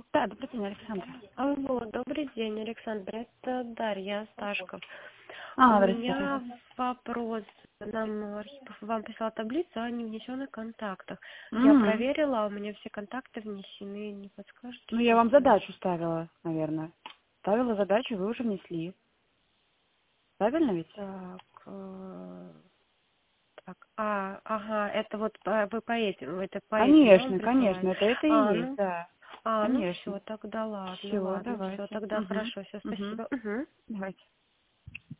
Да, добрый день, Александра. Вот, добрый день, Александр. Это Дарья Сташко. У Здравствуйте. меня вопрос. Нам Архипов вам прислал таблицу о невнесенных контактах. Я Мгм. проверила, у меня все контакты внесены. Не подскажете, Ну, я что вам сделать? задачу ставила, наверное. Ставила задачу, вы уже внесли. Правильно ведь? Так, ага, это вот вы по этим, это по этим, да, вам Конечно, присылали? конечно, это и А, есть, ну, да. ну Конечно. все, тогда ладно, Все, ладно, все, давайте. тогда Угу. хорошо, все, Угу. спасибо. Мгм. Давайте.